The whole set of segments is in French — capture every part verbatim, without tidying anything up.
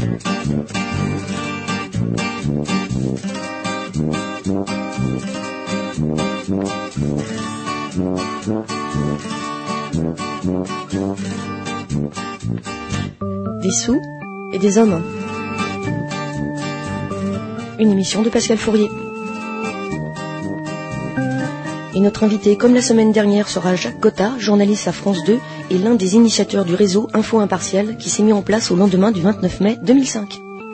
Des sous et des hommes. Une émission de Pascal Fourier. Et notre invité, comme la semaine dernière, sera Jacques Cotta, journaliste à France deux et l'un des initiateurs du réseau Info Impartial qui s'est mis en place au lendemain du vingt-neuf mai deux mille cinq.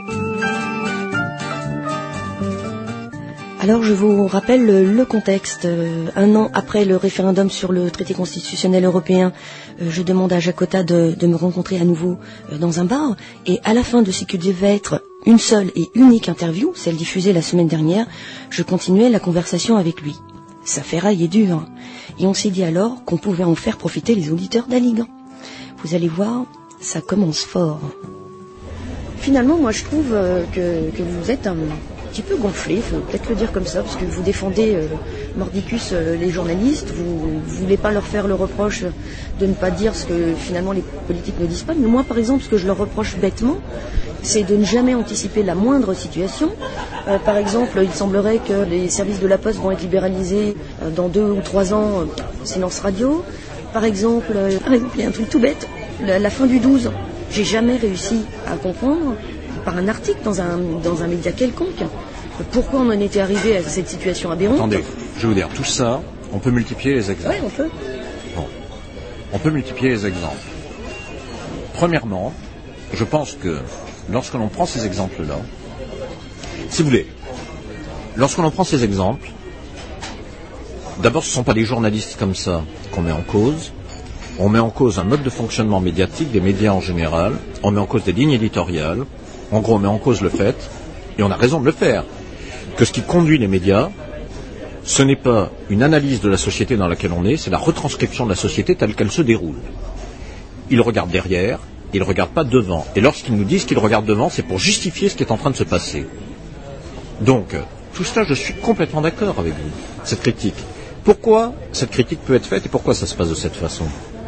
Alors je vous rappelle le contexte. Un an après le référendum sur le traité constitutionnel européen, je demande à Jacques Cotta de, de me rencontrer à nouveau dans un bar. Et à la fin de ce qui devait être une seule et unique interview, celle diffusée la semaine dernière, je continuais la conversation avec lui. Ça ferraille dur. Et on s'est dit alors qu'on pouvait en faire profiter les auditeurs d'Alig. Vous allez voir, ça commence fort. Finalement, moi je trouve que, que vous êtes un... un petit peu gonflé, il faut peut-être le dire comme ça, parce que vous défendez euh, mordicus euh, les journalistes, vous ne voulez pas leur faire le reproche de ne pas dire ce que finalement les politiques ne disent pas, mais moi par exemple ce que je leur reproche bêtement, c'est de ne jamais anticiper la moindre situation. Euh, par exemple, il semblerait que les services de la Poste vont être libéralisés euh, dans deux ou trois ans, euh, silence radio. Par exemple, euh, par exemple, il y a un truc tout bête, la, la fin du douze, j'ai jamais réussi à comprendre par un article dans un, dans un média quelconque. Pourquoi on en était arrivé à cette situation aberrante? Attendez, je vais vous dire, tout ça, on peut multiplier les exemples. Oui, on peut. Bon, on peut multiplier les exemples. Premièrement, je pense que lorsque l'on prend ces exemples-là, si vous voulez, lorsque l'on prend ces exemples, d'abord ce ne sont pas des journalistes comme ça qu'on met en cause. On met en cause un mode de fonctionnement médiatique des médias en général, on met en cause des lignes éditoriales. En gros, on met en cause le fait, et on a raison de le faire, que ce qui conduit les médias, ce n'est pas une analyse de la société dans laquelle on est, c'est la retranscription de la société telle qu'elle se déroule. Ils regardent derrière, ils ne regardent pas devant. Et lorsqu'ils nous disent qu'ils regardent devant, c'est pour justifier ce qui est en train de se passer. Donc, tout cela, je suis complètement d'accord avec vous, cette critique. Pourquoi cette critique peut être faite et pourquoi ça se passe de cette façon?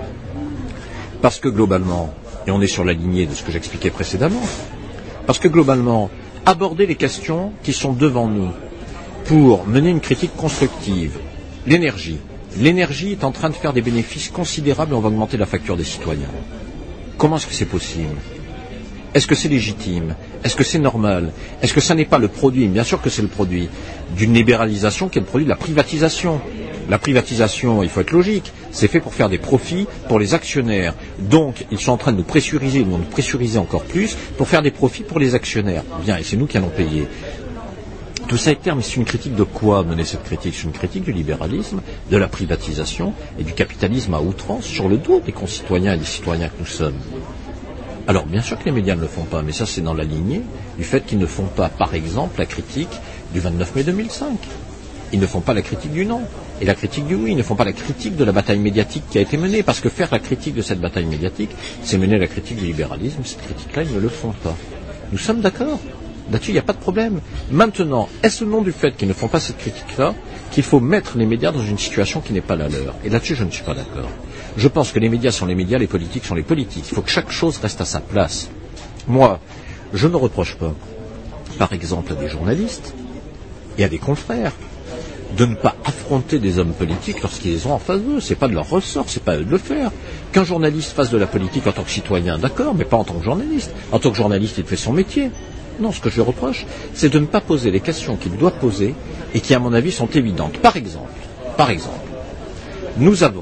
Parce que globalement, et on est sur la lignée de ce que j'expliquais précédemment, parce que globalement, aborder les questions qui sont devant nous pour mener une critique constructive, l'énergie. L'énergie est en train de faire des bénéfices considérables et on va augmenter la facture des citoyens. Comment est-ce que c'est possible? Est-ce que c'est légitime? Est-ce que c'est normal? Est-ce que ça n'est pas le produit, bien sûr que c'est le produit, d'une libéralisation qui est le produit de la privatisation? La privatisation, il faut être logique, c'est fait pour faire des profits pour les actionnaires. Donc, ils sont en train de nous pressuriser, ils vont nous pressuriser encore plus pour faire des profits pour les actionnaires. Bien, et c'est nous qui allons payer. Tout ça est clair, mais c'est une critique de quoi mener cette critique? C'est une critique du libéralisme, de la privatisation et du capitalisme à outrance sur le dos des concitoyens et des citoyens que nous sommes. Alors, bien sûr que les médias ne le font pas, mais ça c'est dans la lignée du fait qu'ils ne font pas, par exemple, la critique du vingt-neuf mai deux mille cinq. Ils ne font pas la critique du non et la critique du oui. Ils ne font pas la critique de la bataille médiatique qui a été menée, parce que faire la critique de cette bataille médiatique, c'est mener la critique du libéralisme. Cette critique-là, ils ne le font pas. Nous sommes d'accord. Là-dessus, il n'y a pas de problème. Maintenant, est-ce le nom du fait qu'ils ne font pas cette critique-là qu'il faut mettre les médias dans une situation qui n'est pas la leur? Et là-dessus, je ne suis pas d'accord. Je pense que les médias sont les médias, les politiques sont les politiques. Il faut que chaque chose reste à sa place. Moi, je ne reproche pas, par exemple, à des journalistes et à des confrères, de ne pas affronter des hommes politiques lorsqu'ils les ont en face d'eux. C'est pas de leur ressort, c'est pas à eux de le faire. Qu'un journaliste fasse de la politique en tant que citoyen, d'accord, mais pas en tant que journaliste. En tant que journaliste, il fait son métier. Non, ce que je lui reproche, c'est de ne pas poser les questions qu'il doit poser et qui, à mon avis, sont évidentes. Par exemple, par exemple, nous avons,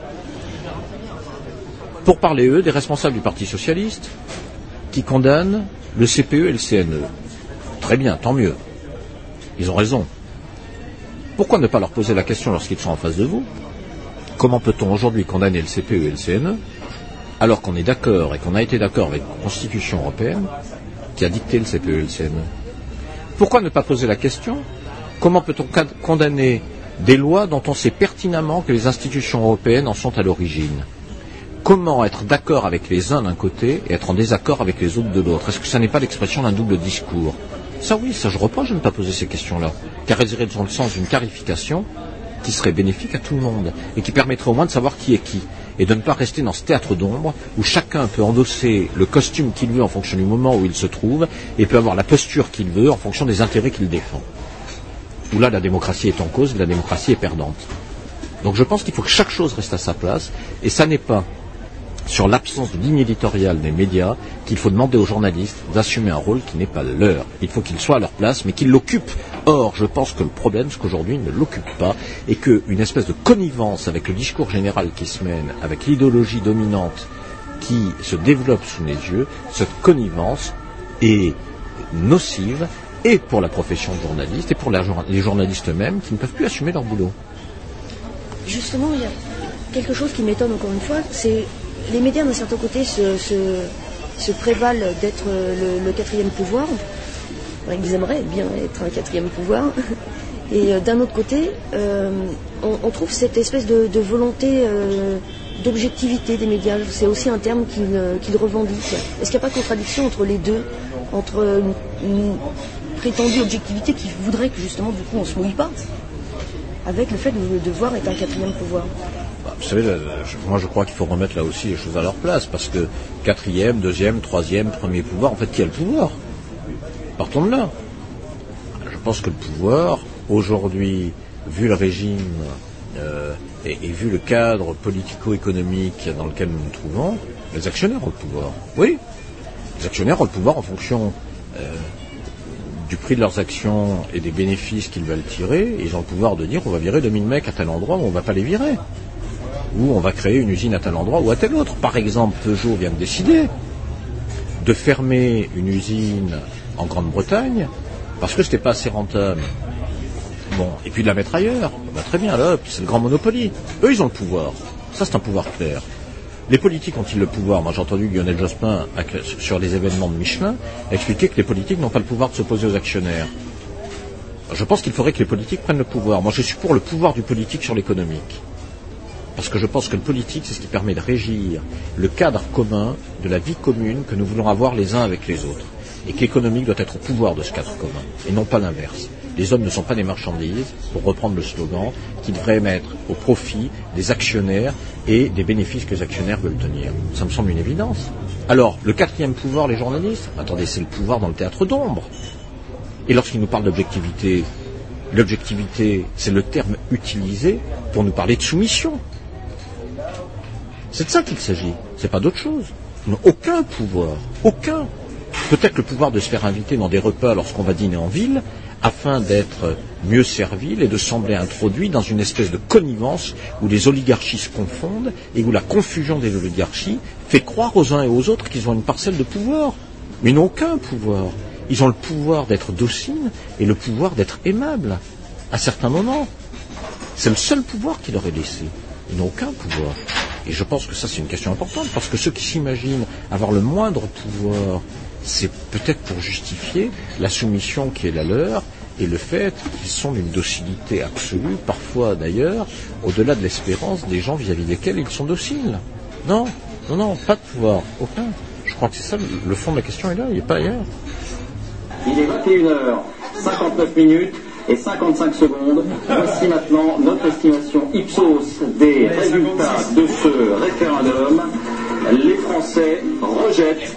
pour parler eux, des responsables du Parti Socialiste qui condamnent le C P E et le C N E. Très bien, tant mieux. Ils ont raison. Pourquoi ne pas leur poser la question lorsqu'ils sont en face de vous? Comment peut-on aujourd'hui condamner le C P E et le C N E alors qu'on est d'accord et qu'on a été d'accord avec la Constitution européenne qui a dicté le C P E et le C N E? Pourquoi ne pas poser la question? Comment peut-on condamner des lois dont on sait pertinemment que les institutions européennes en sont à l'origine? Comment être d'accord avec les uns d'un côté et être en désaccord avec les autres de l'autre? Est-ce que ça n'est pas l'expression d'un double discours? Ça oui, ça je reproche de ne pas poser ces questions-là, car elles iraient dans le sens d'une clarification qui serait bénéfique à tout le monde et qui permettrait au moins de savoir qui est qui. et de ne pas rester dans ce théâtre d'ombre où chacun peut endosser le costume qu'il veut en fonction du moment où il se trouve et peut avoir la posture qu'il veut en fonction des intérêts qu'il défend. Où là, la démocratie est en cause, la démocratie est perdante. Donc je pense qu'il faut que chaque chose reste à sa place, et ça n'est pas sur l'absence de ligne éditoriale des médias qu'il faut demander aux journalistes d'assumer un rôle qui n'est pas leur. Il faut qu'ils soient à leur place, mais qu'ils l'occupent. Or, je pense que le problème, c'est qu'aujourd'hui, ils ne l'occupent pas, et qu'une espèce de connivence avec le discours général qui se mène, avec l'idéologie dominante qui se développe sous les yeux, cette connivence est nocive, et pour la profession de journaliste, et pour la, les journalistes eux-mêmes, qui ne peuvent plus assumer leur boulot. Justement, il y a quelque chose qui m'étonne encore une fois, c'est les médias d'un certain côté se, se, se prévalent d'être le, le quatrième pouvoir. Enfin, ils aimeraient bien être un quatrième pouvoir. Et euh, d'un autre côté, euh, on, on trouve cette espèce de, de volonté euh, d'objectivité des médias. C'est aussi un terme qu'ils qu'ils revendiquent. Est-ce qu'il n'y a pas de contradiction entre les deux, entre une, une prétendue objectivité qui voudrait que justement du coup on ne se mouille pas, avec le fait de devoir être un quatrième pouvoir? Bah, vous savez, je, moi je crois qu'il faut remettre là aussi les choses à leur place, parce que quatrième, deuxième, troisième, premier pouvoir, en fait, qui a le pouvoir? Partons de là. Je pense que le pouvoir, aujourd'hui, vu le régime euh, et, et vu le cadre politico-économique dans lequel nous nous trouvons, les actionnaires ont le pouvoir. Oui, les actionnaires ont le pouvoir en fonction euh, du prix de leurs actions et des bénéfices qu'ils veulent tirer, et ils ont le pouvoir de dire on va virer deux mille mecs à tel endroit ou on ne va pas les virer. Ou on va créer une usine à tel endroit ou à tel autre. Par exemple, Peugeot vient de décider de fermer une usine en Grande-Bretagne parce que c'était pas assez rentable. Bon, et puis de la mettre ailleurs. Bah, très bien, là, c'est le grand Monopoly. Eux, ils ont le pouvoir. Ça, c'est un pouvoir clair. Les politiques ont-ils le pouvoir? Moi, j'ai entendu Lionel Jospin, sur les événements de Michelin, expliquer que les politiques n'ont pas le pouvoir de s'opposer aux actionnaires. Je pense qu'il faudrait que les politiques prennent le pouvoir. Moi, je suis pour le pouvoir du politique sur l'économique. Parce que je pense que le politique, c'est ce qui permet de régir le cadre commun de la vie commune que nous voulons avoir les uns avec les autres. Et que l'économique doit être au pouvoir de ce cadre commun, et non pas l'inverse. Les hommes ne sont pas des marchandises, pour reprendre le slogan, qui devraient mettre au profit des actionnaires et des bénéfices que les actionnaires veulent tenir. Ça me semble une évidence. Alors, le quatrième pouvoir, les journalistes, attendez, c'est le pouvoir dans le théâtre d'ombre. Et lorsqu'ils nous parlent d'objectivité, l'objectivité, c'est le terme utilisé pour nous parler de soumission. C'est de ça qu'il s'agit, c'est pas d'autre chose. Ils n'ont aucun pouvoir, aucun. Peut-être le pouvoir de se faire inviter dans des repas lorsqu'on va dîner en ville, afin d'être mieux servi et de sembler introduit dans une espèce de connivence où les oligarchies se confondent et où la confusion des oligarchies fait croire aux uns et aux autres qu'ils ont une parcelle de pouvoir. Mais ils n'ont aucun pouvoir. Ils ont le pouvoir d'être dociles et le pouvoir d'être aimables à certains moments. C'est le seul pouvoir qui leur est laissé. Ils n'ont aucun pouvoir. Et je pense que ça, c'est une question importante, parce que ceux qui s'imaginent avoir le moindre pouvoir, c'est peut-être pour justifier la soumission qui est la leur et le fait qu'ils sont d'une docilité absolue, parfois d'ailleurs, au-delà de l'espérance des gens vis-à-vis desquels ils sont dociles. Non, non, non, pas de pouvoir, aucun. Je crois que c'est ça, le fond de la question est là, il n'est pas ailleurs. Il est vingt et une heures cinquante-neuf minutes et cinquante-cinq secondes. Voici maintenant notre estimation Ipsos des résultats de ce référendum. Les Français rejettent.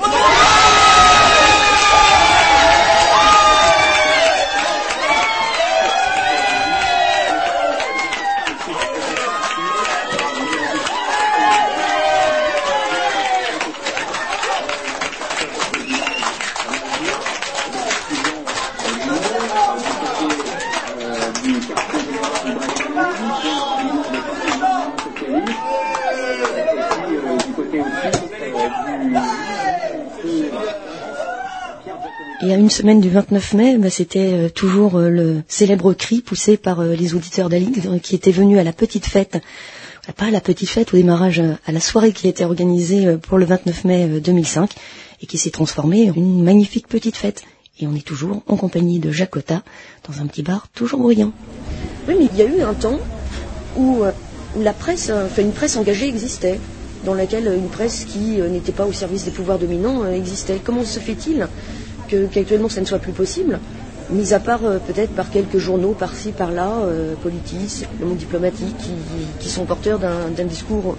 Et à une semaine du vingt-neuf mai, bah, c'était euh, toujours euh, le célèbre cri poussé par euh, les auditeurs d'Alix euh, qui étaient venus à la petite fête, euh, pas à la petite fête au démarrage, euh, à la soirée qui a été organisée euh, pour le vingt-neuf mai euh, deux mille cinq et qui s'est transformée en une magnifique petite fête. Et on est toujours en compagnie de Jacota dans un petit bar toujours bruyant. Oui, mais il y a eu un temps où, euh, où la presse, enfin une presse engagée existait, dans laquelle une presse qui euh, n'était pas au service des pouvoirs dominants euh, existait. Comment se fait-il que, qu'actuellement ça ne soit plus possible, mis à part euh, peut-être par quelques journaux par-ci, par-là, euh, Politis, Le Monde diplomatique, qui, qui sont porteurs d'un, d'un discours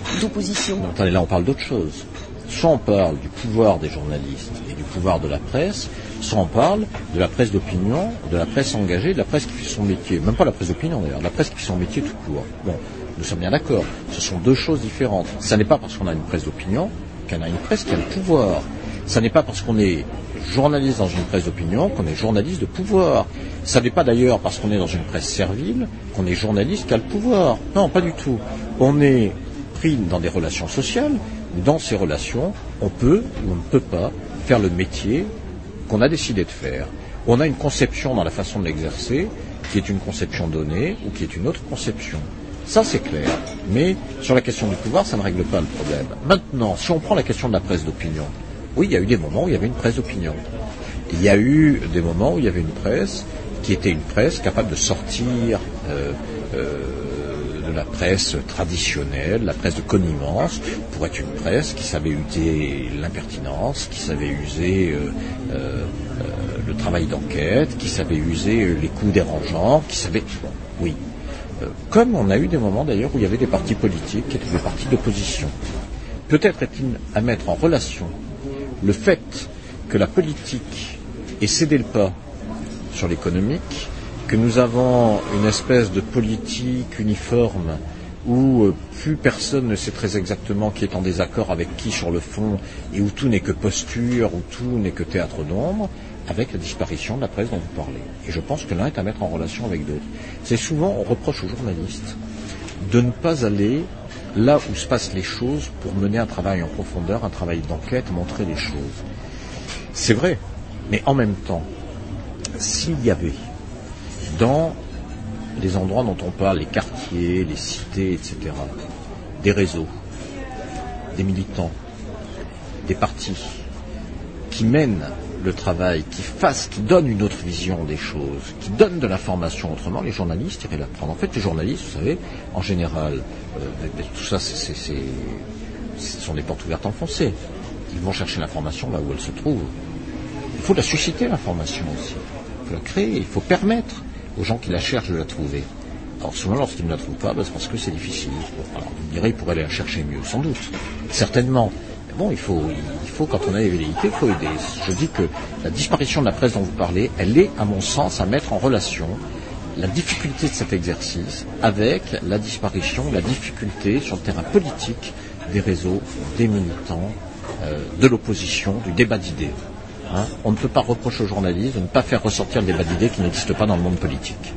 d'opposition. Non, attendez, là on parle d'autre chose. Soit on parle du pouvoir des journalistes et du pouvoir de la presse, soit on parle de la presse d'opinion, de la presse engagée, de la presse qui fait son métier. Même pas la presse d'opinion d'ailleurs, la presse qui fait son métier tout court. Bon, nous sommes bien d'accord. Ce sont deux choses différentes. Ça n'est pas parce qu'on a une presse d'opinion qu'on a une presse qui a le pouvoir. Ça n'est pas parce qu'on est journaliste dans une presse d'opinion qu'on est journaliste de pouvoir. Ça n'est pas d'ailleurs parce qu'on est dans une presse servile qu'on est journaliste qui a le pouvoir. Non, pas du tout. On est pris dans des relations sociales où dans ces relations, on peut ou on ne peut pas faire le métier qu'on a décidé de faire. On a une conception dans la façon de l'exercer qui est une conception donnée ou qui est une autre conception. Ça, c'est clair. Mais sur la question du pouvoir, ça ne règle pas le problème. Maintenant, si on prend la question de la presse d'opinion, oui, il y a eu des moments où il y avait une presse d'opinion. Il y a eu des moments où il y avait une presse qui était une presse capable de sortir euh, euh, de la presse traditionnelle, la presse de connivence, pour être une presse qui savait user l'impertinence, qui savait user euh, euh, euh, le travail d'enquête, qui savait user euh, les coups dérangeants, qui savait... Bon, oui. Euh, comme on a eu des moments d'ailleurs où il y avait des partis politiques qui étaient des partis d'opposition. Peut-être est-il à mettre en relation le fait que la politique ait cédé le pas sur l'économique, que nous avons une espèce de politique uniforme où euh, plus personne ne sait très exactement qui est en désaccord avec qui sur le fond et où tout n'est que posture, où tout n'est que théâtre d'ombre, avec la disparition de la presse dont vous parlez. Et je pense que l'un est à mettre en relation avec d'autres. C'est souvent, on reproche aux journalistes de ne pas aller là où se passent les choses pour mener un travail en profondeur, un travail d'enquête, montrer les choses. C'est vrai, mais en même temps, s'il y avait dans les endroits dont on parle, les quartiers, les cités, et cetera, des réseaux, des militants, des partis qui mènent le travail, qui fassent, qui donnent une autre vision des choses, qui donnent de l'information autrement, les journalistes iraient la prendre. En fait, les journalistes, vous savez, en général, euh, tout ça, c'est, c'est, c'est, ce sont des portes ouvertes enfoncées. Ils vont chercher l'information là où elle se trouve. Il faut la susciter, l'information aussi. Il faut la créer, il faut permettre aux gens qui la cherchent de la trouver. Alors souvent, lorsqu'ils ne la trouvent pas, ben, c'est parce que c'est difficile. Alors, vous me direz, ils pourraient aller la chercher mieux, sans doute. Certainement. Mais bon, il faut, il faut, quand on a des velléités, il faut aider. Je dis que la disparition de la presse dont vous parlez, elle est, à mon sens, à mettre en relation la difficulté de cet exercice avec la disparition, la difficulté sur le terrain politique des réseaux, des militants, euh, de l'opposition, du débat d'idées. Hein, on ne peut pas reprocher aux journalistes de ne pas faire ressortir le débat d'idées qui n'existe pas dans le monde politique.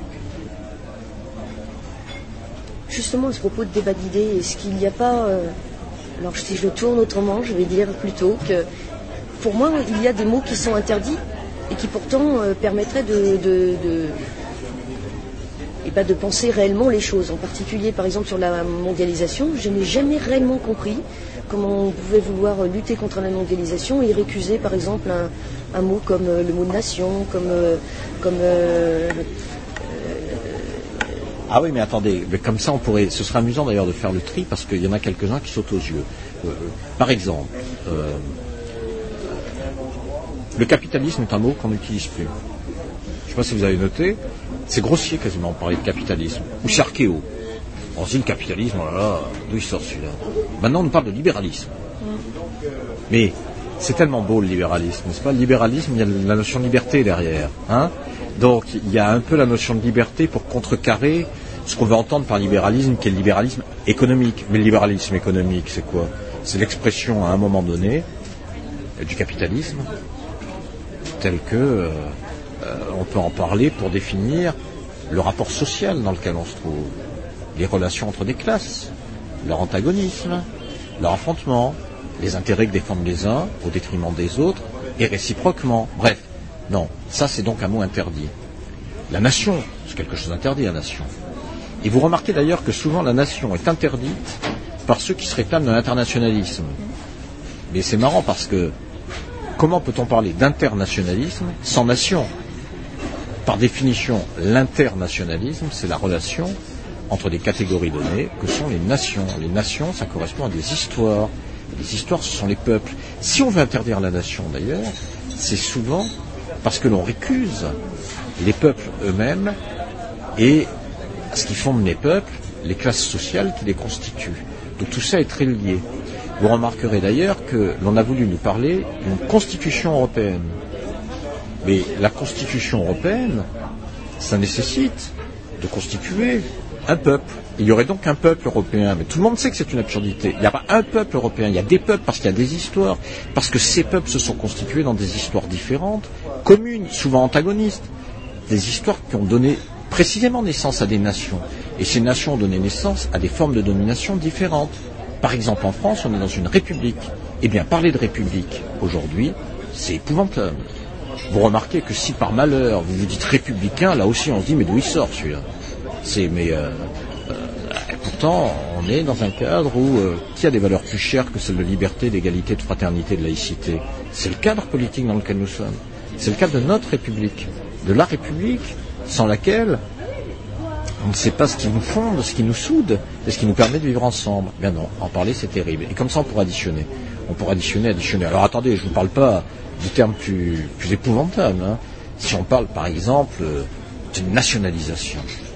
Justement, à ce propos de débat d'idées, est-ce qu'il n'y a pas... Euh, alors si je le tourne autrement, je vais dire plutôt que pour moi, il y a des mots qui sont interdits et qui pourtant euh, permettraient de... de, de et ben de penser réellement les choses. En particulier, par exemple, sur la mondialisation, je n'ai jamais réellement compris comment on pouvait vouloir lutter contre la mondialisation et récuser, par exemple, un, un mot comme euh, le mot de nation, comme... Euh, comme euh, Ah oui, mais attendez, mais comme ça on pourrait... Ce serait amusant d'ailleurs de faire le tri, parce qu'il y en a quelques-uns qui sautent aux yeux. Euh, par exemple, euh, le capitalisme est un mot qu'on n'utilise plus. Je ne sais pas si vous avez noté, c'est grossier quasiment de parler de capitalisme. Ou c'est archéo. On se dit le capitalisme, oh là là, d'où il sort celui-là? Maintenant on parle de libéralisme. Mais c'est tellement beau le libéralisme, n'est-ce pas? Le libéralisme, il y a la notion de liberté derrière. Hein, donc il y a un peu la notion de liberté pour contrecarrer ce qu'on veut entendre par libéralisme, qui est le libéralisme économique. Mais le libéralisme économique, c'est quoi? C'est l'expression à un moment donné du capitalisme, tel que euh, euh, on peut en parler pour définir le rapport social dans lequel on se trouve, les relations entre des classes, leur antagonisme, leur affrontement, les intérêts que défendent les uns au détriment des autres, et réciproquement. Bref, non, ça c'est donc un mot interdit. La nation, c'est quelque chose d'interdit, la nation. Et vous remarquez d'ailleurs que souvent la nation est interdite par ceux qui se réclament de l'internationalisme. Mais c'est marrant parce que comment peut-on parler d'internationalisme sans nation? Par définition, l'internationalisme, c'est la relation entre des catégories données que sont les nations. Les nations, ça correspond à des histoires. Et les histoires, ce sont les peuples. Si on veut interdire la nation, d'ailleurs, c'est souvent parce que l'on récuse les peuples eux-mêmes et ce qui fonde les peuples, les classes sociales qui les constituent. où tout ça est très lié. Vous remarquerez d'ailleurs que l'on a voulu nous parler d'une constitution européenne. Mais la constitution européenne, ça nécessite de constituer un peuple. Il y aurait donc un peuple européen, mais tout le monde sait que c'est une absurdité. Il n'y a pas un peuple européen, il y a des peuples parce qu'il y a des histoires, parce que ces peuples se sont constitués dans des histoires différentes, communes, souvent antagonistes, des histoires qui ont donné précisément naissance à des nations. Et ces nations ont donné naissance à des formes de domination différentes. Par exemple, en France, on est dans une république. Eh bien, parler de république, aujourd'hui, c'est épouvantable. Vous remarquez que si par malheur, vous vous dites républicain, là aussi on se dit, mais d'où il sort celui-là? C'est, mais euh, euh, et pourtant, on est dans un cadre où euh, qui a des valeurs plus chères que celles de liberté, d'égalité, de fraternité, de laïcité? C'est le cadre politique dans lequel nous sommes. C'est le cadre de notre République, de la République, sans laquelle on ne sait pas ce qui nous fonde, ce qui nous soude, et ce qui nous permet de vivre ensemble. Bien non, en parler c'est terrible. Et comme ça on pourrait additionner. On pourrait additionner, additionner. Alors attendez, je ne vous parle pas du terme plus, plus épouvantable. Hein. Si on parle par exemple d'une nationalisation.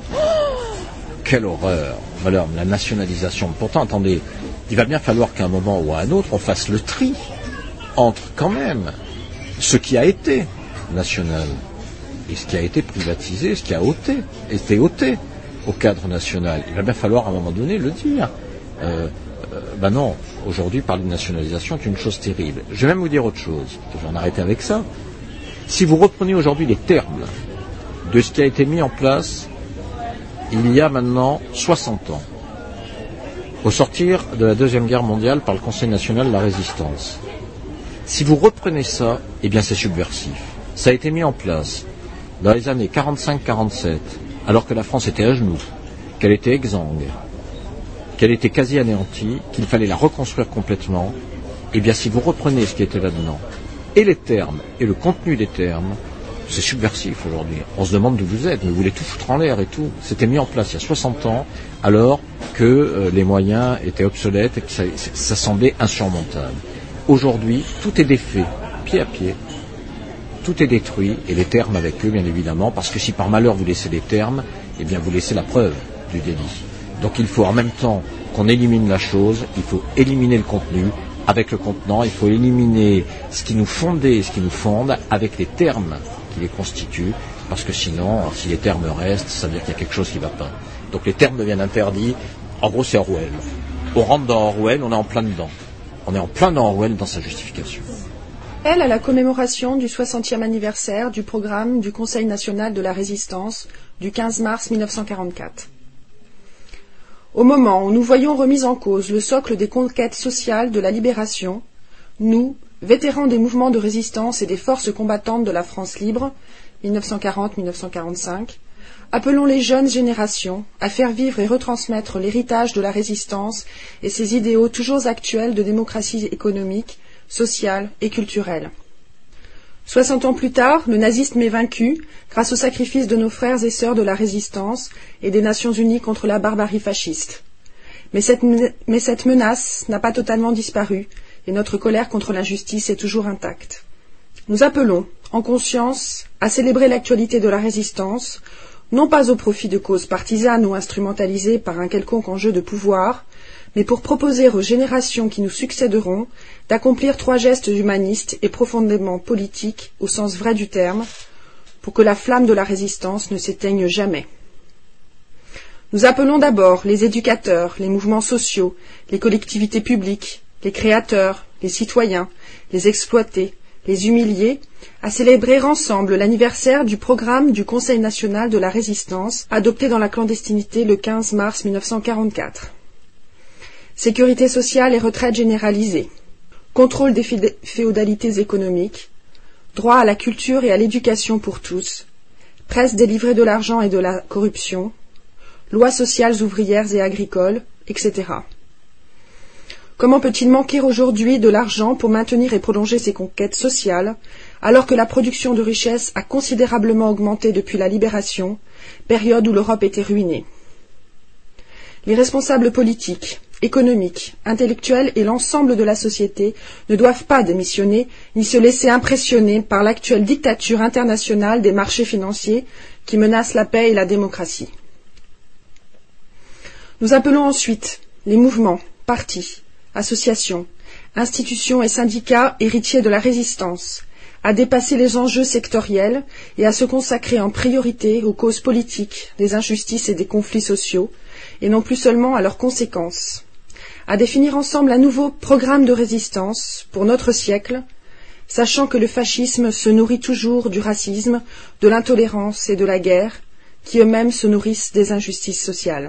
Quelle horreur! Alors, la nationalisation. Pourtant, attendez, il va bien falloir qu'à un moment ou à un autre, on fasse le tri entre quand même ce qui a été national et ce qui a été privatisé, ce qui a ôté, été ôté au cadre national. Il va bien falloir à un moment donné le dire. Euh, euh, ben non, aujourd'hui, parler de nationalisation est une chose terrible. Je vais même vous dire autre chose. Je vais en arrêter avec ça. Si vous reprenez aujourd'hui les termes de ce qui a été mis en place il y a maintenant soixante ans, au sortir de la Deuxième Guerre mondiale par le Conseil national de la résistance. Si vous reprenez ça, eh bien c'est subversif. Ça a été mis en place dans les années quarante-cinq quarante-sept, alors que la France était à genoux, qu'elle était exsangue, qu'elle était quasi anéantie, qu'il fallait la reconstruire complètement. Eh bien si vous reprenez ce qui était là-dedans, et les termes, et le contenu des termes, c'est subversif aujourd'hui. On se demande d'où vous êtes, mais vous voulez tout foutre en l'air et tout. C'était mis en place il y a soixante ans, alors que euh, les moyens étaient obsolètes et que ça, ça semblait insurmontable. Aujourd'hui, tout est défait, pied à pied. Tout est détruit, et les termes avec eux, bien évidemment, parce que si par malheur vous laissez les termes, eh bien vous laissez la preuve du délit. Donc il faut en même temps qu'on élimine la chose, il faut éliminer le contenu. Avec le contenant, il faut éliminer ce qui nous fondait et ce qui nous fonde avec les termes qui les constituent, parce que sinon, si les termes restent, ça veut dire qu'il y a quelque chose qui ne va pas. Donc les termes deviennent interdits. En gros, c'est Orwell. On rentre dans Orwell, on est en plein dedans. On est en plein dans Orwell dans sa justification. Elle à la commémoration du soixantième anniversaire du programme du Conseil national de la résistance du quinze mars mille neuf cent quarante-quatre. Au moment où nous voyons remis en cause le socle des conquêtes sociales de la libération, nous, vétérans des mouvements de résistance et des forces combattantes de la France libre, mille neuf cent quarante à mille neuf cent quarante-cinq, appelons les jeunes générations à faire vivre et retransmettre l'héritage de la résistance et ses idéaux toujours actuels de démocratie économique, sociale et culturelle. Soixante ans plus tard, le nazisme est vaincu grâce au sacrifice de nos frères et sœurs de la résistance et des Nations unies contre la barbarie fasciste. Mais cette, mais cette menace n'a pas totalement disparu et notre colère contre l'injustice est toujours intacte. Nous appelons, en conscience, à célébrer l'actualité de la résistance, non pas au profit de causes partisanes ou instrumentalisées par un quelconque enjeu de pouvoir, mais pour proposer aux générations qui nous succéderont d'accomplir trois gestes humanistes et profondément politiques au sens vrai du terme, pour que la flamme de la résistance ne s'éteigne jamais. Nous appelons d'abord les éducateurs, les mouvements sociaux, les collectivités publiques, les créateurs, les citoyens, les exploités, les humiliés, à célébrer ensemble l'anniversaire du programme du Conseil national de la résistance adopté dans la clandestinité le quinze mars mille neuf cent quarante-quatre. Sécurité sociale et retraite généralisée, contrôle des féodalités économiques, droit à la culture et à l'éducation pour tous, presse délivrée de l'argent et de la corruption, lois sociales ouvrières et agricoles, et cetera. Comment peut-il manquer aujourd'hui de l'argent pour maintenir et prolonger ces conquêtes sociales, alors que la production de richesses a considérablement augmenté depuis la libération, période où l'Europe était ruinée? Les responsables politiques, économiques, intellectuels et l'ensemble de la société ne doivent pas démissionner ni se laisser impressionner par l'actuelle dictature internationale des marchés financiers qui menace la paix et la démocratie. Nous appelons ensuite les mouvements, partis, associations, institutions et syndicats héritiers de la résistance, à dépasser les enjeux sectoriels et à se consacrer en priorité aux causes politiques, des injustices et des conflits sociaux, et non plus seulement à leurs conséquences, à définir ensemble un nouveau programme de résistance pour notre siècle, sachant que le fascisme se nourrit toujours du racisme, de l'intolérance et de la guerre, qui eux-mêmes se nourrissent des injustices sociales.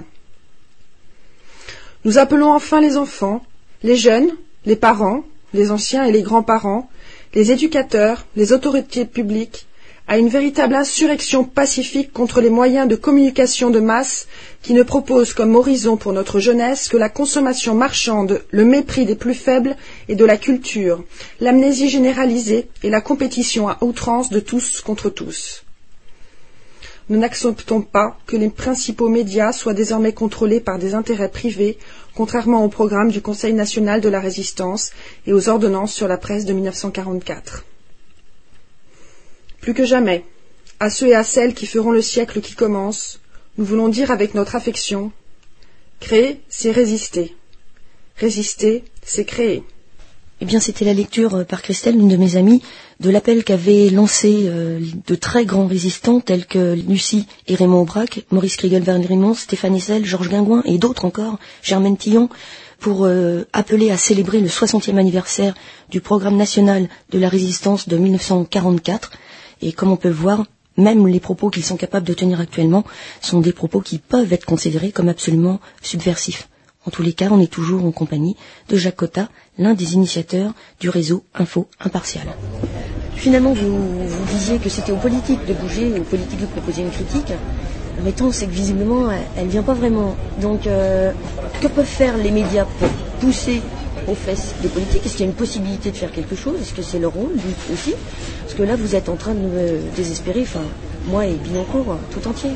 Nous appelons enfin les enfants, les jeunes, les parents, les anciens et les grands-parents, les éducateurs, les autorités publiques, à une véritable insurrection pacifique contre les moyens de communication de masse qui ne proposent comme horizon pour notre jeunesse que la consommation marchande, le mépris des plus faibles et de la culture, l'amnésie généralisée et la compétition à outrance de tous contre tous. Nous n'acceptons pas que les principaux médias soient désormais contrôlés par des intérêts privés, contrairement au programme du Conseil national de la résistance et aux ordonnances sur la presse de mille neuf cent quarante-quatre. Plus que jamais, à ceux et à celles qui feront le siècle qui commence, nous voulons dire avec notre affection, créer, c'est résister. Résister, c'est créer. Eh bien, c'était la lecture par Christelle, l'une de mes amies, de l'appel qu'avaient lancé euh, de très grands résistants tels que Lucie et Raymond Aubrac, Maurice Kriegel-Vergrimont, Stéphane Hessel, Georges Guingouin et d'autres encore, Germaine Tillon, pour euh, appeler à célébrer le soixantième anniversaire du programme national de la résistance de mille neuf cent quarante-quatre. Et comme on peut le voir, même les propos qu'ils sont capables de tenir actuellement sont des propos qui peuvent être considérés comme absolument subversifs. En tous les cas, on est toujours en compagnie de Jacques Cotta, l'un des initiateurs du réseau Info Impartial. Finalement, vous, vous disiez que c'était aux politiques de bouger, aux politiques de proposer une critique. Le temps, c'est que visiblement, elle ne vient pas vraiment. Donc, euh, que peuvent faire les médias pour pousser aux fesses des politiques? Est-ce qu'il y a une possibilité de faire quelque chose? Est-ce que c'est leur rôle aussi? Parce que là, vous êtes en train de me désespérer, enfin, moi et Binoncourt, tout entier.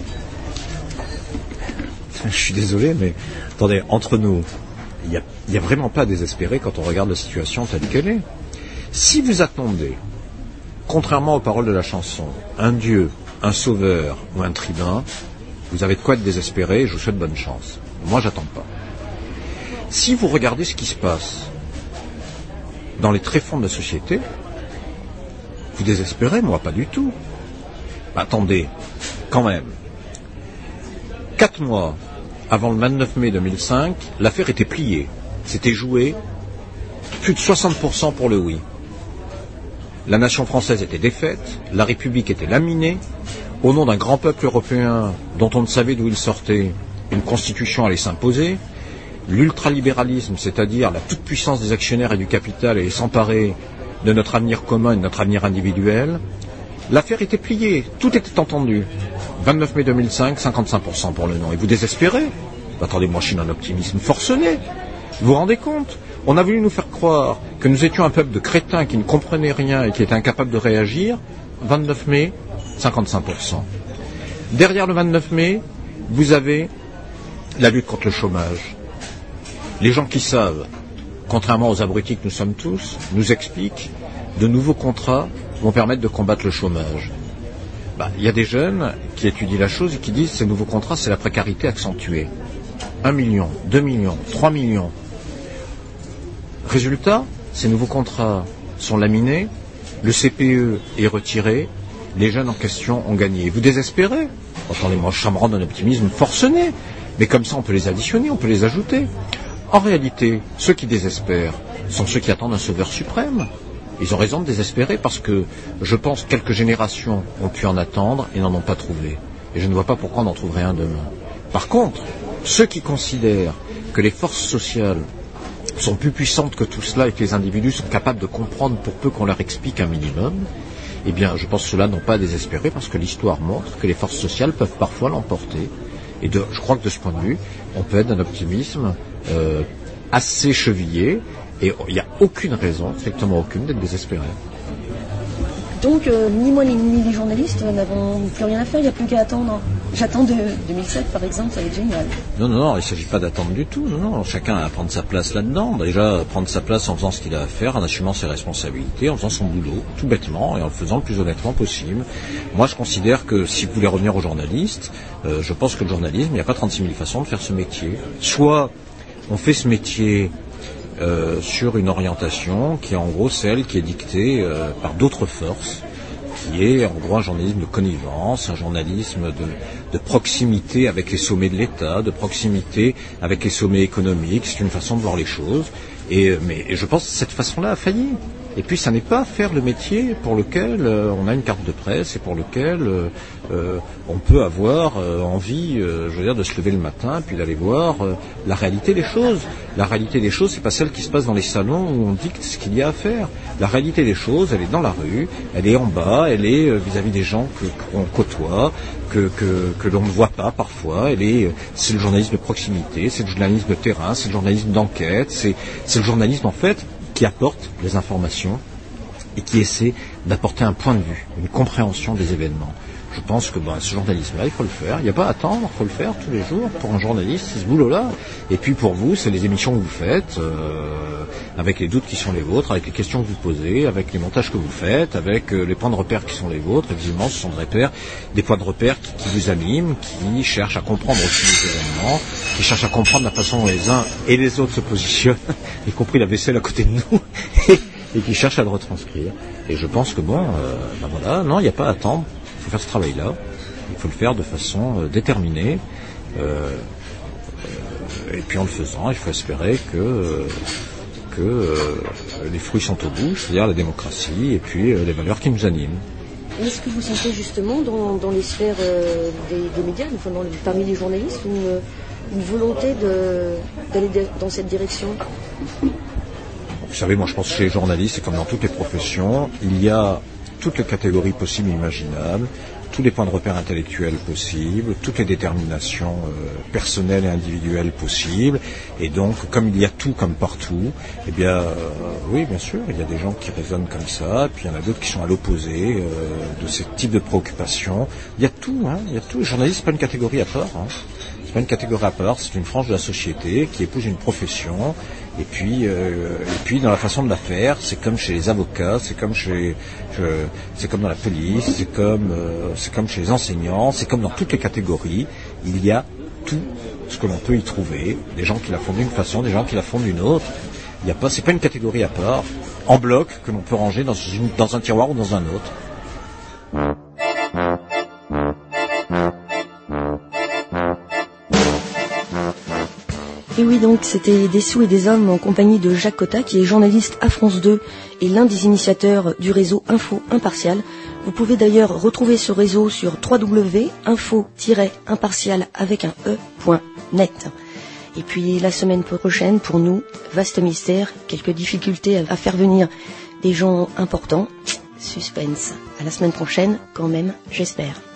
Je suis désolé, mais attendez, entre nous, il n'y a, y a vraiment pas à désespérer quand on regarde la situation telle qu'elle est. Si vous attendez, contrairement aux paroles de la chanson, un dieu, un sauveur ou un tribun, vous avez de quoi être désespéré et je vous souhaite bonne chance. Moi, j'attends pas. Si vous regardez ce qui se passe dans les tréfonds de la société, vous désespérez, moi pas du tout. Bah, attendez, quand même. Quatre mois avant le vingt-neuf mai deux mille cinq, l'affaire était pliée. C'était joué, plus de soixante pour cent pour le oui. La nation française était défaite, la République était laminée, au nom d'un grand peuple européen dont on ne savait d'où il sortait, une constitution allait s'imposer, l'ultralibéralisme, c'est-à-dire la toute-puissance des actionnaires et du capital, allait s'emparer de notre avenir commun et de notre avenir individuel. L'affaire était pliée, tout était entendu. vingt-neuf mai deux mille cinq, cinquante-cinq pour cent pour le non. Et vous désespérez? Attendez, moi je suis d'un optimisme forcené. Vous vous rendez compte? On a voulu nous faire croire que nous étions un peuple de crétins qui ne comprenaient rien et qui étaient incapables de réagir. vingt-neuf mai, cinquante-cinq pour cent. Derrière le vingt-neuf mai, vous avez la lutte contre le chômage. Les gens qui savent, contrairement aux abrutis que nous sommes tous, nous expliquent de nouveaux contrats vont permettre de combattre le chômage. Bah, il y a des jeunes qui étudient la chose et qui disent que ces nouveaux contrats, c'est la précarité accentuée. Un million, deux millions, trois millions. Résultat, ces nouveaux contrats sont laminés, le C P E est retiré, les jeunes en question ont gagné. Vous désespérez? Attendez, moi, ça me rend d'un optimisme forcené. Mais comme ça, on peut les additionner, on peut les ajouter. En réalité, ceux qui désespèrent sont ceux qui attendent un sauveur suprême. Ils ont raison de désespérer parce que, je pense, quelques générations ont pu en attendre et n'en ont pas trouvé. Et je ne vois pas pourquoi on en trouverait un demain. Par contre, ceux qui considèrent que les forces sociales sont plus puissantes que tout cela et que les individus sont capables de comprendre pour peu qu'on leur explique un minimum, eh bien, je pense que ceux-là n'ont pas à désespérer parce que l'histoire montre que les forces sociales peuvent parfois l'emporter. Et de, je crois que de ce point de vue, on peut être d'un optimisme euh, assez chevillé et il n'y a aucune raison, strictement aucune, d'être désespéré. Donc, euh, ni moi ni les journalistes n'avons plus rien à faire, il n'y a plus qu'à attendre. J'attends de deux mille sept, par exemple, ça va être génial. Non, non, non, il ne s'agit pas d'attendre du tout. Non, non, chacun a à prendre sa place là-dedans. Déjà, prendre sa place en faisant ce qu'il a à faire, en assumant ses responsabilités, en faisant son boulot, tout bêtement, et en le faisant le plus honnêtement possible. Moi, je considère que si vous voulez revenir aux journalistes, euh, je pense que le journalisme, il n'y a pas trente-six mille façons de faire ce métier. Soit on fait ce métier euh, sur une orientation qui est en gros celle qui est dictée euh, par d'autres forces, qui est en gros un journalisme de connivence, un journalisme de, de proximité avec les sommets de l'État, de proximité avec les sommets économiques. C'est une façon de voir les choses. Et, mais et je pense que cette façon-là a failli. Et puis ça n'est pas faire le métier pour lequel euh, on a une carte de presse et pour lequel euh, euh, on peut avoir euh, envie, euh, je veux dire, de se lever le matin puis d'aller voir euh, la réalité des choses. La réalité des choses, c'est pas celle qui se passe dans les salons où on dicte ce qu'il y a à faire. La réalité des choses, elle est dans la rue, elle est en bas, elle est euh, vis-à-vis des gens que, qu'on côtoie, que, que, que l'on ne voit pas parfois. Elle est, c'est le journalisme de proximité, c'est le journalisme de terrain, c'est le journalisme d'enquête, c'est, c'est le journalisme en fait qui apporte les informations et qui essaie d'apporter un point de vue, une compréhension des événements. Je pense que ben, ce journalisme-là, il faut le faire. Il n'y a pas à attendre, il faut le faire tous les jours. Pour un journaliste, c'est ce boulot-là. Et puis pour vous, c'est les émissions que vous faites, euh, avec les doutes qui sont les vôtres, avec les questions que vous posez, avec les montages que vous faites, avec euh, les points de repère qui sont les vôtres. Évidemment, ce sont des repères, des points de repère qui, qui vous animent, qui cherchent à comprendre aussi les événements, qui cherchent à comprendre la façon dont les uns et les autres se positionnent, y compris la vaisselle à côté de nous, et qui cherchent à le retranscrire. Et je pense que bon, euh, ben voilà, non, il n'y a pas à attendre. Il faut faire ce travail-là, il faut le faire de façon euh, déterminée, euh, euh, et puis en le faisant, il faut espérer que, euh, que euh, les fruits sont au bout, c'est-à-dire la démocratie et puis euh, les valeurs qui nous animent. Est-ce que vous sentez justement dans, dans les sphères euh, des, des médias, enfin dans, parmi les journalistes, une, une volonté de, d'aller de, dans cette direction ? Vous savez, moi je pense que chez les journalistes, c'est comme dans toutes les professions, il y a toutes les catégories possibles et imaginables, tous les points de repère intellectuels possibles, toutes les déterminations euh, personnelles et individuelles possibles. Et donc, comme il y a tout comme partout, eh bien, euh, oui, bien sûr, il y a des gens qui raisonnent comme ça, puis il y en a d'autres qui sont à l'opposé euh, de ce type de préoccupation. Il y a tout, hein, il y a tout. Le journaliste, c'est pas une catégorie à part. Hein. C'est pas une catégorie à part, c'est une frange de la société qui épouse une profession. Et puis, euh, et puis dans la façon de la faire, c'est comme chez les avocats, c'est comme chez, je, c'est comme dans la police, c'est comme, euh, c'est comme chez les enseignants, c'est comme dans toutes les catégories. Il y a tout ce que l'on peut y trouver, des gens qui la font d'une façon, des gens qui la font d'une autre. Il y a pas, c'est pas une catégorie à part, en bloc que l'on peut ranger dans, une, dans un tiroir ou dans un autre. Et oui, donc, c'était Des sous et des hommes en compagnie de Jacques Cotta, qui est journaliste à France deux et l'un des initiateurs du réseau Info Impartial. Vous pouvez d'ailleurs retrouver ce réseau sur w w w point info tiret impartial avec un e point net. Et puis, la semaine prochaine, pour nous, vaste mystère, quelques difficultés à faire venir des gens importants. Suspense. À la semaine prochaine, quand même, j'espère.